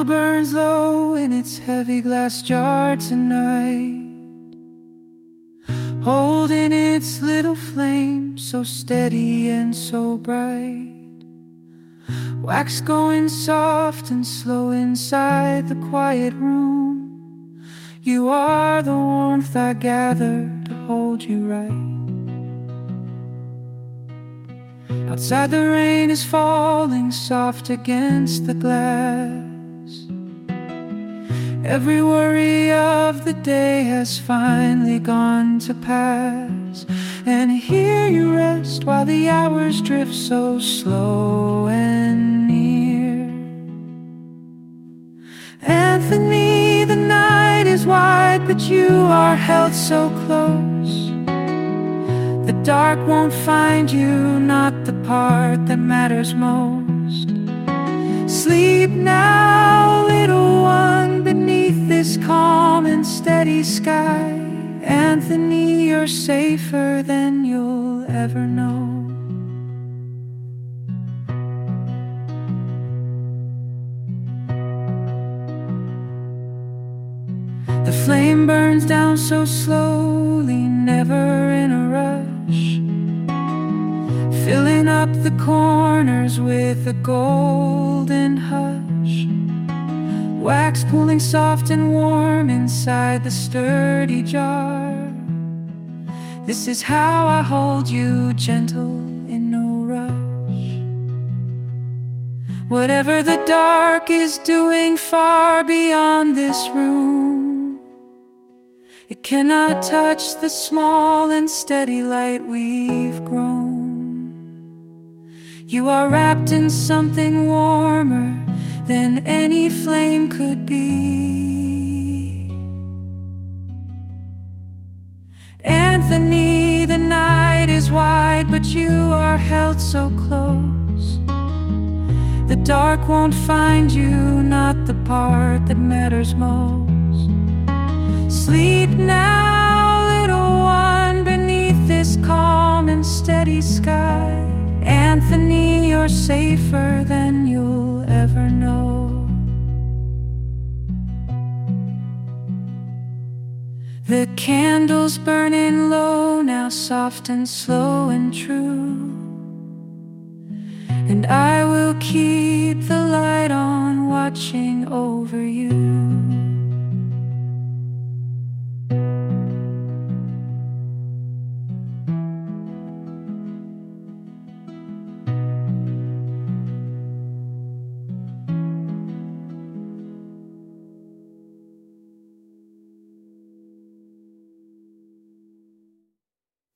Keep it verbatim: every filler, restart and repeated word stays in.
burns low in its heavy glass jar tonight, holding its little flame so steady and so bright. Wax going soft and slow inside the quiet room. You are the warmth I gather to hold you right. Outside the rain is falling soft against the glass. Every worry of the day has finally gone to pass. And here you rest while the hours drift so slow and near. Anthony, the night is wide, but you are held so close. The dark won't find you, not the part that matters most. Sleep now, little one, beneath this calm and steady sky. Anthony, you're safer than you'll ever know. The flame burns down so slowly, never in a rush, filling up the corners with a golden hush. Wax pooling soft and warm inside the sturdy jar. This is how I hold you, gentle in no rush. Whatever the dark is doing far beyond this room, it cannot touch the small and steady light we've grown. You are wrapped in something warmer than any flame could be. Anthony, the night is wide, but you are held so close. The dark won't find you, not the part that matters most. Sleep now, little one, beneath this calm and steady sky. Anthony, you're safer than you'll ever know. The candles burning low, now soft and slow and true. And I will keep the light on, watching over you.